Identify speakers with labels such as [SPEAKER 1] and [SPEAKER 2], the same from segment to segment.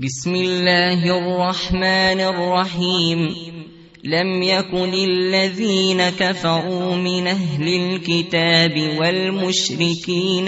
[SPEAKER 1] بسم الله الرحمن الرحيم. لم يكن الذين كفروا من أهل الكتاب والمشركين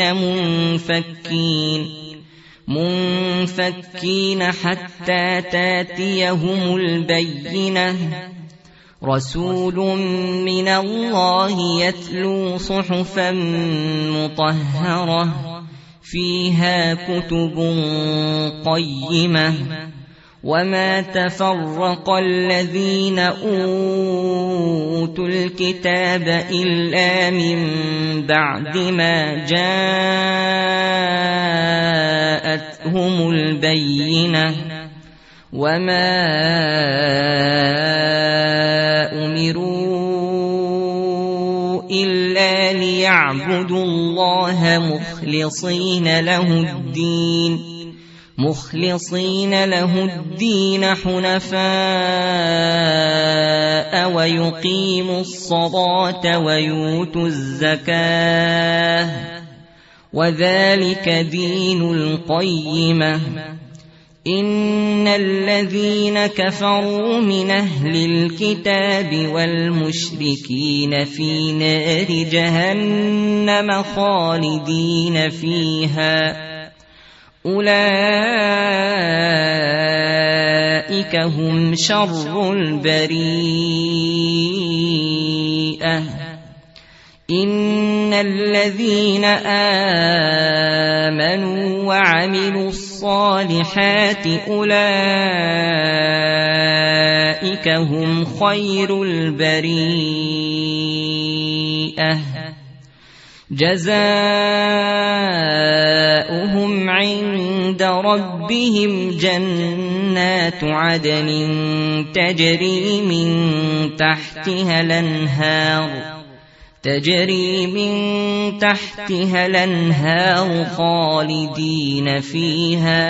[SPEAKER 1] منفكين حتى تاتيهم البينة. رسول من الله يتلو صحفا مطهرة فيها كتب قيمة. وما تفرق الذين أوتوا الكتاب إلا من بعد ما جاءتهم البينة. وما أمروا إلا ليعبدوا الله مخلصين له الدين حنفاء ويقيموا الصلاة ويؤتوا الزكاة وذلك دين القيمة. إن الذين كفروا من أهل الكتاب والمشركين في نار جهنم خالدين فيها أولئك هم شر البريئة. إن الذين آمنوا وعملوا الصالحات أولئك هم خير البريئة. جزاؤهم عند ربهم جنات عدن تجري من تحتها الأنهار خالدين فيها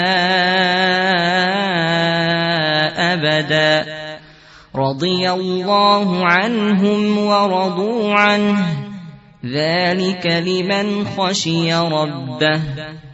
[SPEAKER 1] أبدا. رضي الله عنهم ورضوا عنه ذلك لمن خشي ربه.